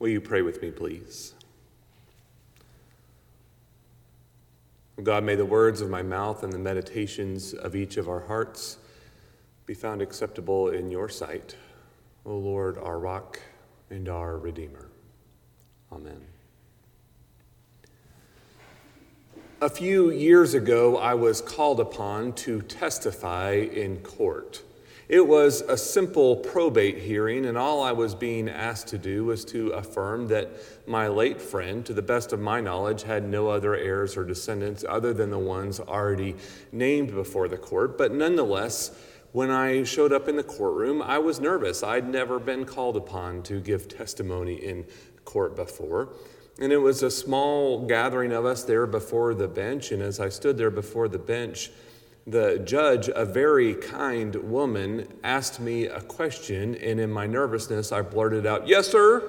Will you pray with me, please? God, may the words of my mouth and the meditations of each of our hearts be found acceptable in your sight, O Lord, our rock and our Redeemer. Amen. A few years ago, I was called upon to testify in court. It was a simple probate hearing, and all I was being asked to do was to affirm that my late friend, to the best of my knowledge, had no other heirs or descendants other than the ones already named before the court. But nonetheless, when I showed up in the courtroom, I was nervous. I'd never been called upon to give testimony in court before. And it was a small gathering of us there before the bench, and as I stood there before the bench, the judge, a very kind woman, asked me a question, and in my nervousness, I blurted out, "Yes, sir."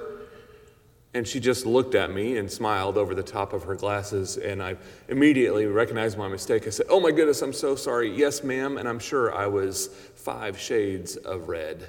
And she just looked at me and smiled over the top of her glasses, and I immediately recognized my mistake. I said, "Oh my goodness, I'm so sorry. Yes, ma'am." And I'm sure I was 5 shades of red.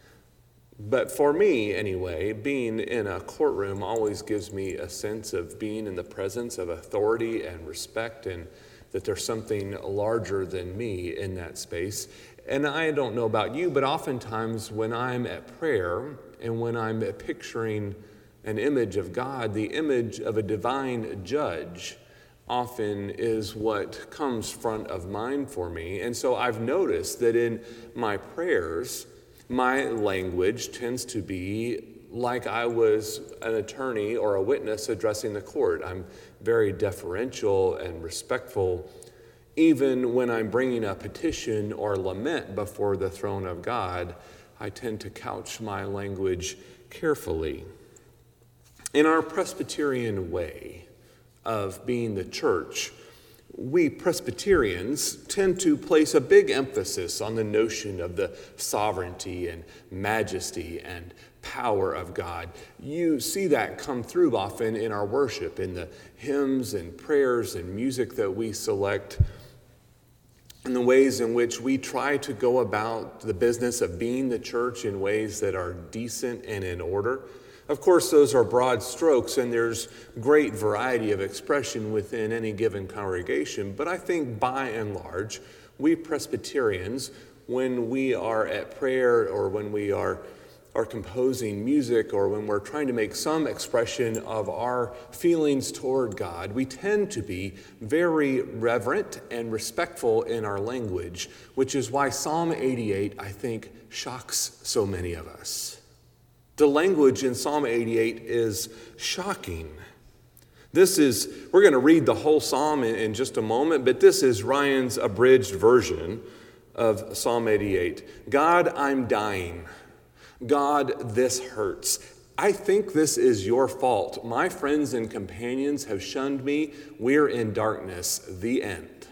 But for me, anyway, being in a courtroom always gives me a sense of being in the presence of authority and respect, and that there's something larger than me in that space. And I don't know about you, but oftentimes when I'm at prayer and when I'm picturing an image of God, the image of a divine judge often is what comes front of mind for me. And so I've noticed that in my prayers, my language tends to be like I was an attorney or a witness addressing the court. I'm very deferential and respectful, even when I'm bringing a petition or lament before the throne of God. I tend to couch my language carefully. In our Presbyterian way of being the church, we Presbyterians tend to place a big emphasis on the notion of the sovereignty and majesty and power of God. You see that come through often in our worship, in the hymns and prayers and music that we select, in the ways in which we try to go about the business of being the church in ways that are decent and in order. Of course, those are broad strokes, and there's great variety of expression within any given congregation. But I think by and large, we Presbyterians, when we are at prayer or when we are composing music or when we're trying to make some expression of our feelings toward God, we tend to be very reverent and respectful in our language, which is why Psalm 88, I think, shocks so many of us. The language in Psalm 88 is shocking. We're going to read the whole psalm in just a moment, but this is Ryan's abridged version of Psalm 88. God, I'm dying. God, this hurts. I think this is your fault. My friends and companions have shunned me. We're in darkness. The end.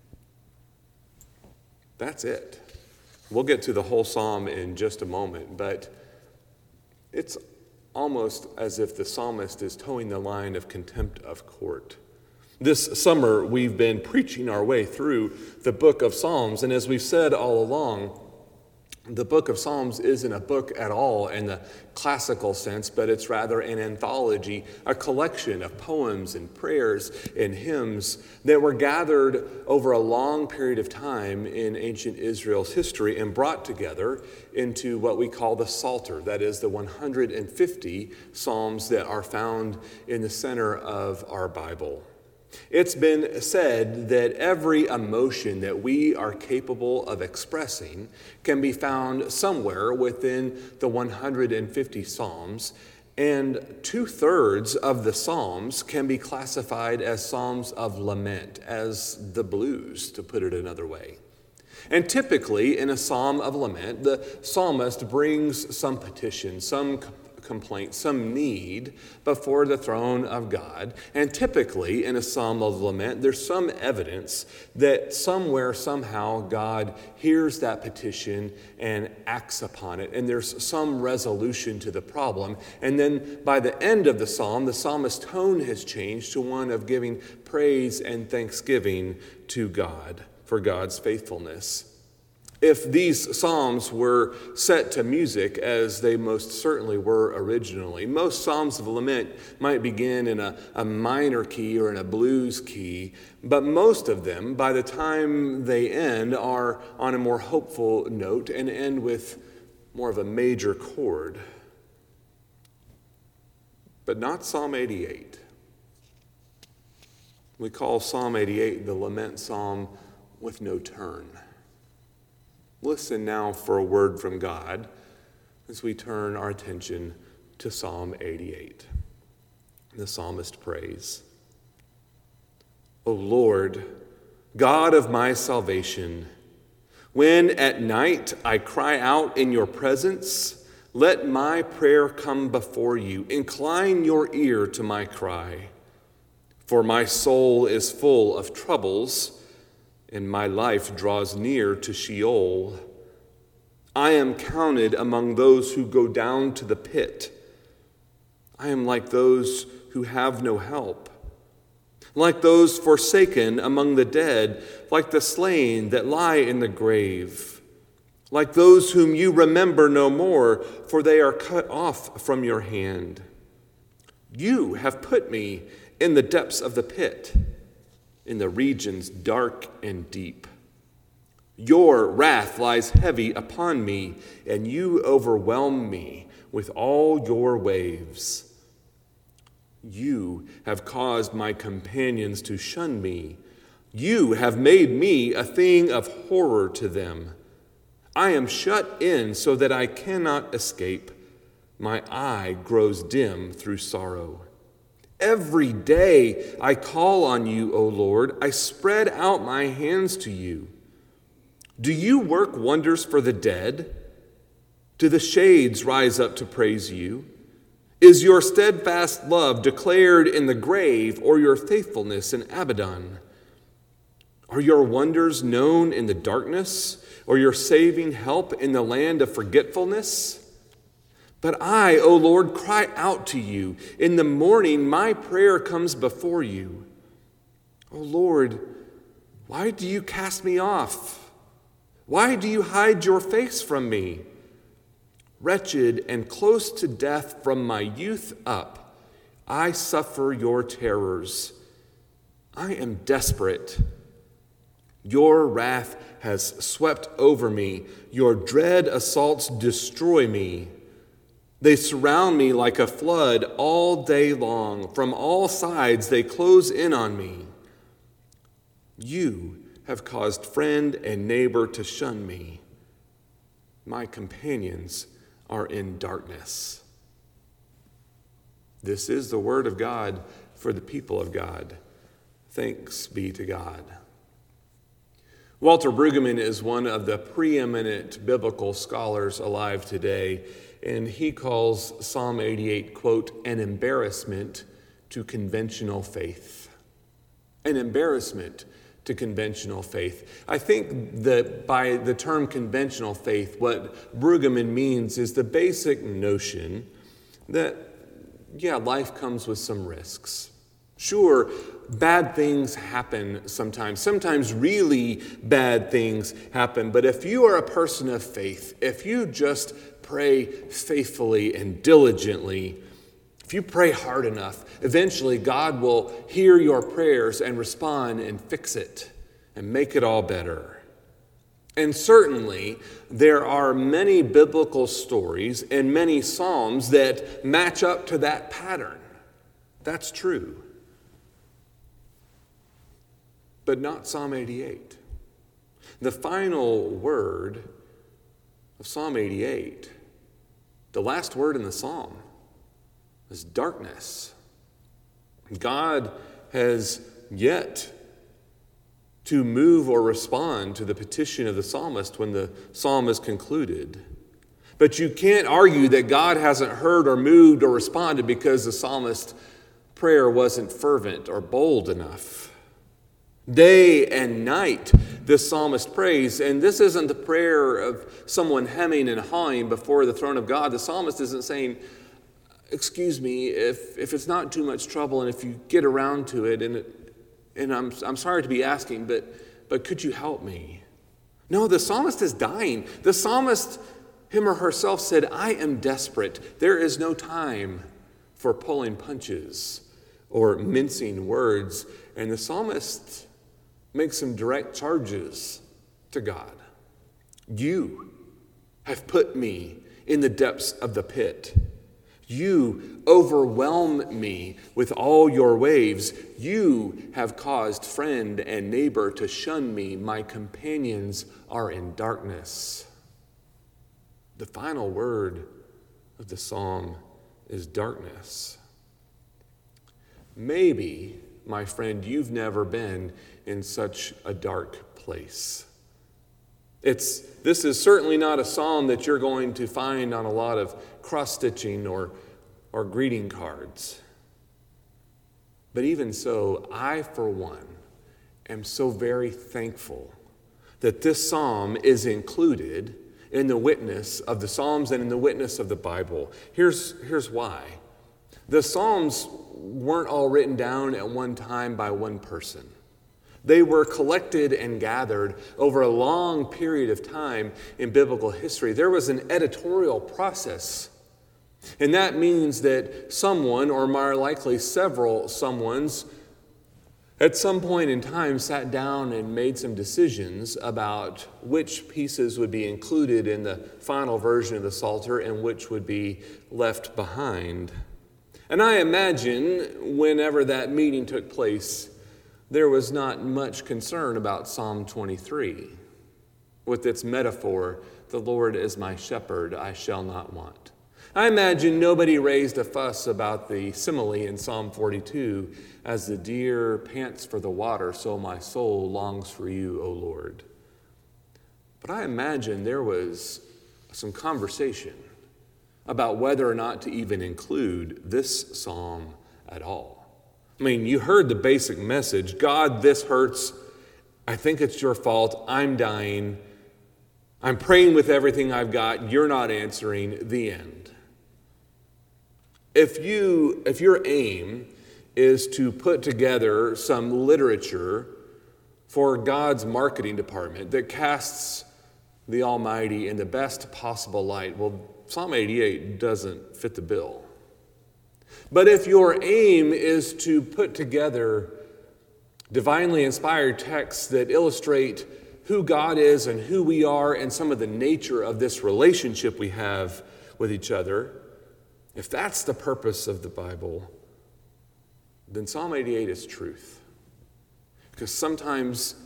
That's it. We'll get to the whole psalm in just a moment, but it's almost as if the psalmist is towing the line of contempt of court. This summer, we've been preaching our way through the book of Psalms, and as we've said all along, the book of Psalms isn't a book at all in the classical sense, but it's rather an anthology, a collection of poems and prayers and hymns that were gathered over a long period of time in ancient Israel's history and brought together into what we call the Psalter, that is the 150 psalms that are found in the center of our Bible. It's been said that every emotion that we are capable of expressing can be found somewhere within the 150 Psalms, and 2/3 of the Psalms can be classified as Psalms of lament, as the blues, to put it another way. And typically in a Psalm of lament, the psalmist brings some petition, some complaint, some need before the throne of God. And typically in a psalm of lament, there's some evidence that somewhere, somehow, God hears that petition and acts upon it. And there's some resolution to the problem. And then by the end of the psalm, the psalmist's tone has changed to one of giving praise and thanksgiving to God for God's faithfulness. If these psalms were set to music, as they most certainly were originally, most psalms of lament might begin in a minor key or in a blues key, but most of them, by the time they end, are on a more hopeful note and end with more of a major chord. But not Psalm 88. We call Psalm 88 the lament psalm with no turn. Listen now for a word from God as we turn our attention to Psalm 88. The psalmist prays, O Lord, God of my salvation, when at night I cry out in your presence, let my prayer come before you. Incline your ear to my cry. For my soul is full of troubles, and my life draws near to Sheol. I am counted among those who go down to the pit. I am like those who have no help, like those forsaken among the dead, like the slain that lie in the grave, like those whom you remember no more, for they are cut off from your hand. You have put me in the depths of the pit, in the regions dark and deep. Your wrath lies heavy upon me, and you overwhelm me with all your waves. You have caused my companions to shun me. You have made me a thing of horror to them. I am shut in so that I cannot escape. My eye grows dim through sorrow. Every day I call on you, O Lord. I spread out my hands to you. Do you work wonders for the dead? Do the shades rise up to praise you? Is your steadfast love declared in the grave, or your faithfulness in Abaddon? Are your wonders known in the darkness, or your saving help in the land of forgetfulness? But I, O Lord, cry out to you. In the morning, my prayer comes before you. O Lord, why do you cast me off? Why do you hide your face from me? Wretched and close to death from my youth up, I suffer your terrors. I am desperate. Your wrath has swept over me. Your dread assaults destroy me. They surround me like a flood all day long. From all sides they close in on me. You have caused friend and neighbor to shun me. My companions are in darkness. This is the word of God for the people of God. Thanks be to God. Walter Brueggemann is one of the preeminent biblical scholars alive today, and he calls Psalm 88, quote, an embarrassment to conventional faith. An embarrassment to conventional faith. I think that by the term conventional faith, what Brueggemann means is the basic notion that, life comes with some risks. Sure, bad things happen sometimes. Sometimes really bad things happen. But if you are a person of faith, if you just pray faithfully and diligently, if you pray hard enough, eventually God will hear your prayers and respond and fix it and make it all better. And certainly, there are many biblical stories and many psalms that match up to that pattern. That's true. But not Psalm 88. The final word of Psalm 88, the last word in the psalm, is darkness. God has yet to move or respond to the petition of the psalmist when the psalm is concluded. But you can't argue that God hasn't heard or moved or responded because the psalmist's prayer wasn't fervent or bold enough. Day and night, this psalmist prays, and this isn't the prayer of someone hemming and hawing before the throne of God. The psalmist isn't saying, excuse me, if it's not too much trouble and if you get around to it, and I'm sorry to be asking, but could you help me? No, the psalmist is dying. The psalmist, him or herself, said, I am desperate. There is no time for pulling punches or mincing words. And the psalmist makes some direct charges to God. You have put me in the depths of the pit. You overwhelm me with all your waves. You have caused friend and neighbor to shun me. My companions are in darkness. The final word of the psalm is darkness. Maybe, my friend, you've never been in such a dark place. This is certainly not a psalm that you're going to find on a lot of cross-stitching or greeting cards. But even so, I, for one, am so very thankful that this psalm is included in the witness of the Psalms and in the witness of the Bible. Here's why. The Psalms weren't all written down at one time by one person. They were collected and gathered over a long period of time in biblical history. There was an editorial process. And that means that someone, or more likely several someones, at some point in time sat down and made some decisions about which pieces would be included in the final version of the Psalter and which would be left behind. And I imagine whenever that meeting took place, there was not much concern about Psalm 23 with its metaphor, the Lord is my shepherd, I shall not want. I imagine nobody raised a fuss about the simile in Psalm 42, as the deer pants for the water, so my soul longs for you, O Lord. But I imagine there was some conversation about whether or not to even include this psalm at all. I mean, you heard the basic message. God, this hurts. I think it's your fault. I'm dying. I'm praying with everything I've got. You're not answering. The end. If your aim is to put together some literature for God's marketing department that casts the Almighty in the best possible light, well, Psalm 88 doesn't fit the bill. But if your aim is to put together divinely inspired texts that illustrate who God is and who we are and some of the nature of this relationship we have with each other, if that's the purpose of the Bible, then Psalm 88 is truth. Because sometimes,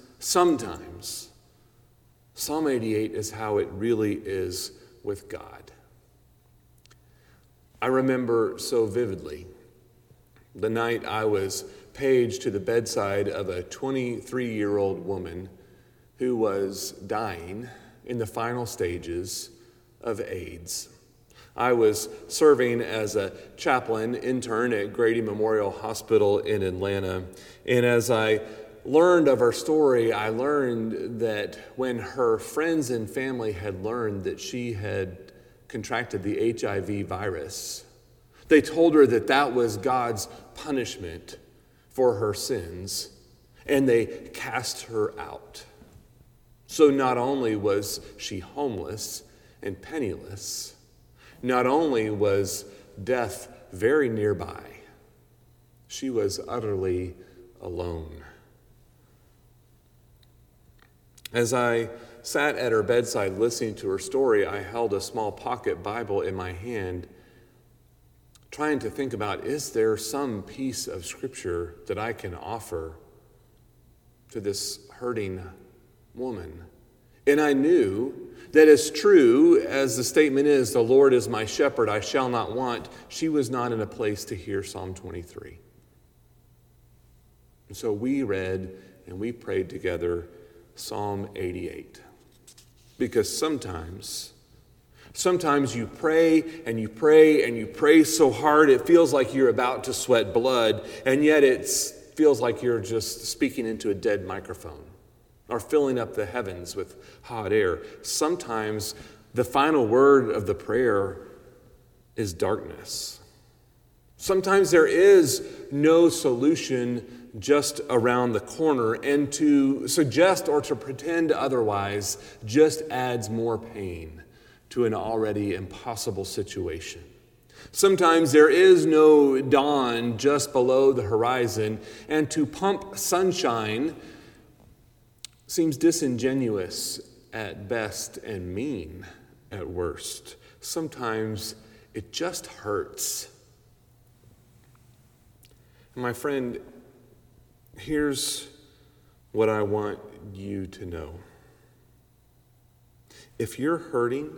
Psalm 88 is how it really is with God. I remember so vividly the night I was paged to the bedside of a 23-year-old woman who was dying in the final stages of AIDS. I was serving as a chaplain intern at Grady Memorial Hospital in Atlanta, and as I learned of her story, I learned that when her friends and family had learned that she had contracted the HIV virus, they told her that that was God's punishment for her sins, and they cast her out. So not only was she homeless and penniless, not only was death very nearby, she was utterly alone. As I sat at her bedside listening to her story, I held a small pocket Bible in my hand, trying to think about, is there some piece of Scripture that I can offer to this hurting woman? And I knew that as true as the statement is, the Lord is my shepherd, I shall not want, she was not in a place to hear Psalm 23. And so we read and we prayed together Psalm 88. Because sometimes you pray and you pray and you pray so hard it feels like you're about to sweat blood, and yet it feels like you're just speaking into a dead microphone or filling up the heavens with hot air. Sometimes the final word of the prayer is darkness. Sometimes there is no solution just around the corner, and to suggest or to pretend otherwise just adds more pain to an already impossible situation. Sometimes there is no dawn just below the horizon, and to pump sunshine seems disingenuous at best and mean at worst. Sometimes it just hurts. My friend, here's what I want you to know. If you're hurting,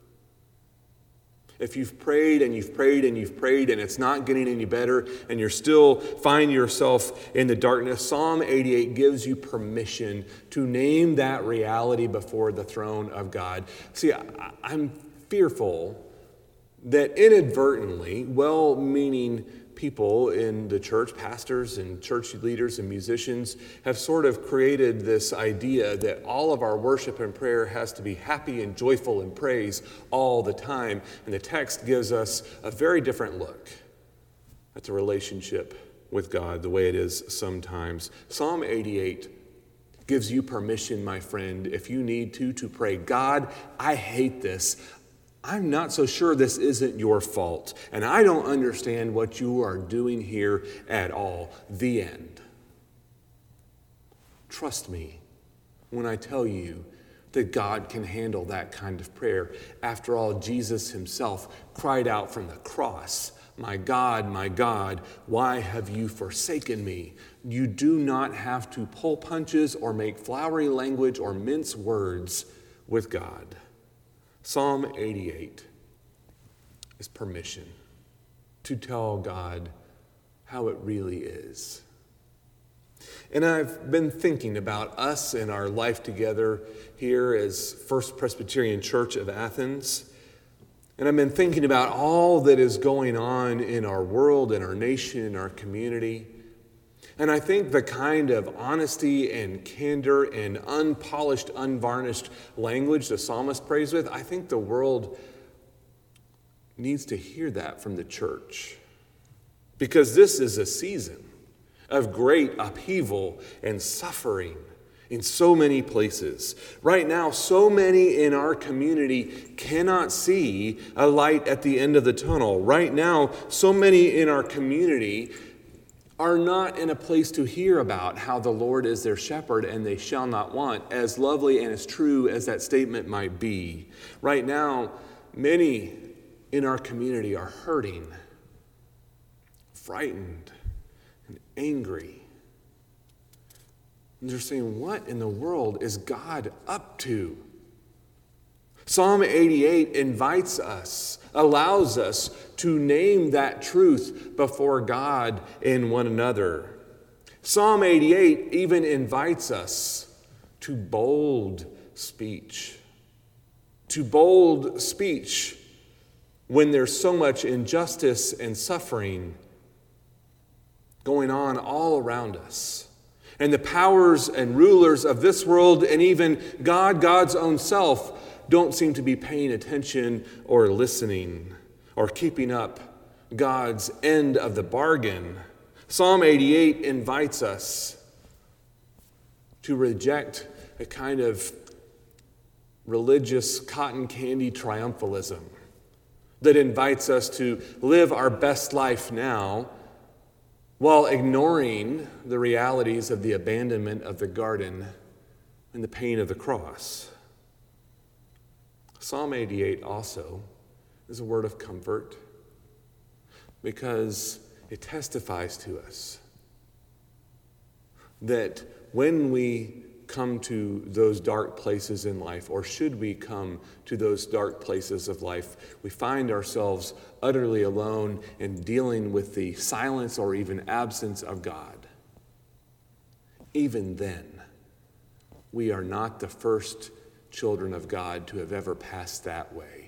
if you've prayed and you've prayed and you've prayed and it's not getting any better and you're still find yourself in the darkness, Psalm 88 gives you permission to name that reality before the throne of God. See, I'm fearful that inadvertently, well-meaning people in the church, pastors and church leaders and musicians, have sort of created this idea that all of our worship and prayer has to be happy and joyful and praise all the time. And the text gives us a very different look at the relationship with God, the way it is sometimes. Psalm 88 gives you permission, my friend, if you need to pray, God, I hate this. I'm not so sure this isn't your fault, and I don't understand what you are doing here at all. The end. Trust me when I tell you that God can handle that kind of prayer. After all, Jesus himself cried out from the cross, my God, why have you forsaken me? You do not have to pull punches or make flowery language or mince words with God. Psalm 88 is permission to tell God how it really is. And I've been thinking about us and our life together here as First Presbyterian Church of Athens. And I've been thinking about all that is going on in our world, in our nation, in our community. And I think the kind of honesty and candor and unpolished, unvarnished language the psalmist prays with, I think the world needs to hear that from the church. Because this is a season of great upheaval and suffering in so many places. Right now, so many in our community cannot see a light at the end of the tunnel. Right now, so many in our community are not in a place to hear about how the Lord is their shepherd and they shall not want, as lovely and as true as that statement might be. Right now, many in our community are hurting, frightened, and angry. And they're saying, what in the world is God up to? Psalm 88 invites us, allows us to name that truth before God and one another. Psalm 88 even invites us to bold speech. To bold speech when there's so much injustice and suffering going on all around us. And the powers and rulers of this world and even God's own self don't seem to be paying attention or listening or keeping up God's end of the bargain. Psalm 88 invites us to reject a kind of religious cotton candy triumphalism that invites us to live our best life now while ignoring the realities of the abandonment of the garden and the pain of the cross. Psalm 88 also is a word of comfort because it testifies to us that when we come to those dark places in life, or should we come to those dark places of life, we find ourselves utterly alone in dealing with the silence or even absence of God. Even then, we are not the first children of God to have ever passed that way.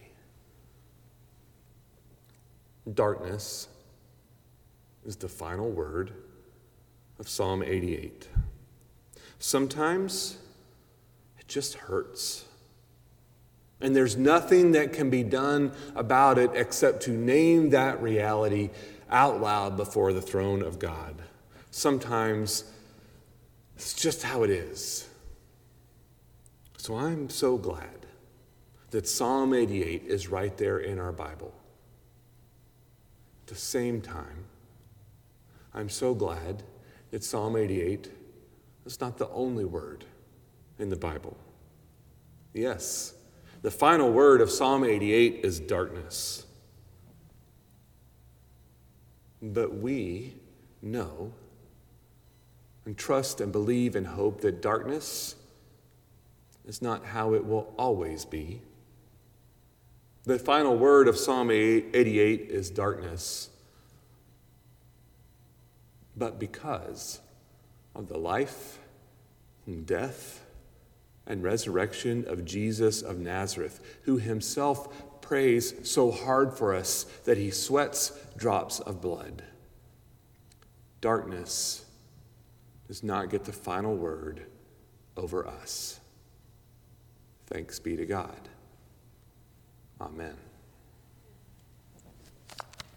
Darkness is the final word of Psalm 88. Sometimes it just hurts. And there's nothing that can be done about it except to name that reality. out loud before the throne of God. Sometimes it's just how it is. So I'm so glad that Psalm 88 is right there in our Bible. At the same time, I'm so glad that Psalm 88 is not the only word in the Bible. Yes, the final word of Psalm 88 is darkness. But we know and trust and believe and hope that darkness is not how it will always be. The final word of Psalm 88 is darkness. But because of the life and death and resurrection of Jesus of Nazareth, who himself prays so hard for us that he sweats drops of blood, darkness does not get the final word over us. Thanks be to God. Amen.